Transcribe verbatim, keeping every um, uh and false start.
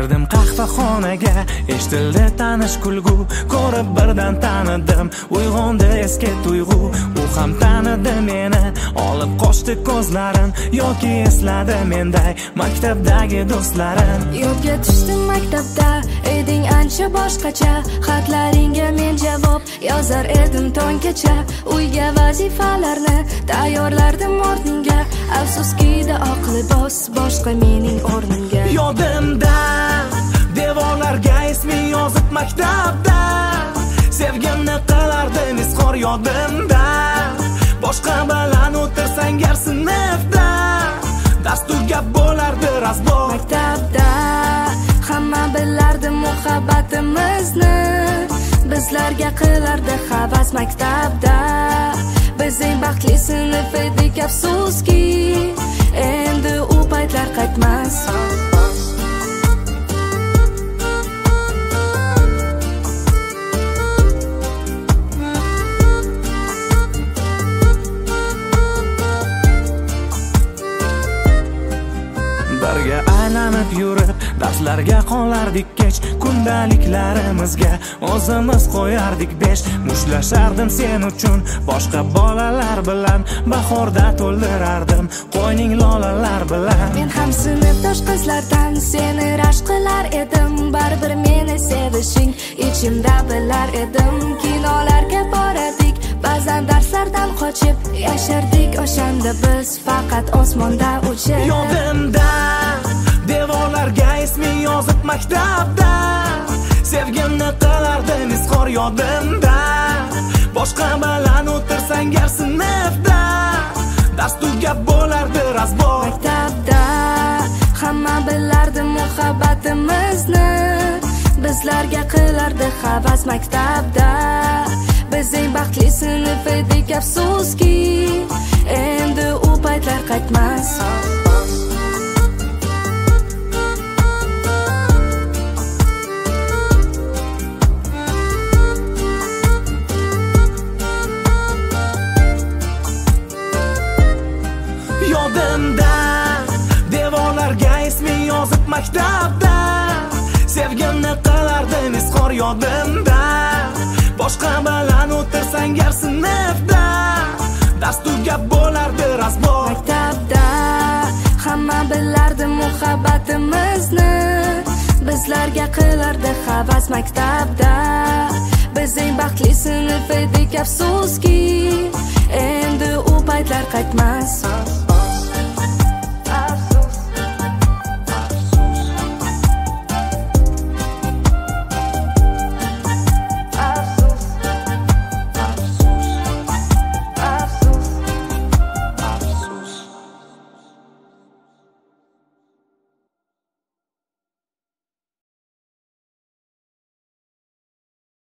Kirdim qahvaxonaga, eshitildi tanish kulgu, ko'rib birdan tanidim, uyg'ondi eski tuyg'u. U ham tanidi meni, olib qochdi ko'zlarim, yoki esladi menday maktabdagi do'stlarim. Yodga tushdim maktabda, eding ancha boshqacha, xatlaringga men javob yozar edim tonggacha. Uyga vazifalarni tayyorlardim o'rningga, afsuski da oq libos boshqa mening o'rnimga. Yodimda devorlarga isming yozib maktabda, sevgimni qilardim izhor yodimda. Boshqa bilan o'tirsang gar sinfda, dastur gap bo'lardi razbor. Maktabda hamma bilardi muhabbatimizni, bizlarga qilardi havas maktabda. Biz eng baxtli sinf edik, afsuski endi u paytlar qaytmas. Birga aylanib yurib, darslarga qolardik kech, kundaliklarimizga o'zimiz qo'yardik besh. Mushlashardim sen uchun boshqa bolalar bilan, bahorda to'ldirardim qo'yning lolalar bilan. Men ham sinfdosh qizlardan seni rashk qilar edim, baribir meni sevishing ichimda bilar edim. Kinolarga borardik, ba'zan darslardan qochib, yashardik o'shanda biz faqat osmonda uchib. Yodimda devorlarga isming yozib maktabda, sevgimni qilardim izhor yodimda. Boshqa bilan o'tirsang gar sinfda, dastur gap bo'lardi razbor. Maktabda hamma bilardi muhabbatimizni, bizlarga qilardi havas maktabda. Biz eng baxtli sinf edik, afsuski endi u paytlar qaytmas. Yodimda devorlarga isming yozib maktabda, sevgimni qilardim izhor yodimda. Boshqa bilan o'tirsang gar sinfda, dastur gap bo'lardi razbor. Maktabda hamma bilardi muhabbatimizni, bizlarga qilardi havas maktabda. Biz eng baxtli sinf edik, afsuski endi u paytlar qaytmas.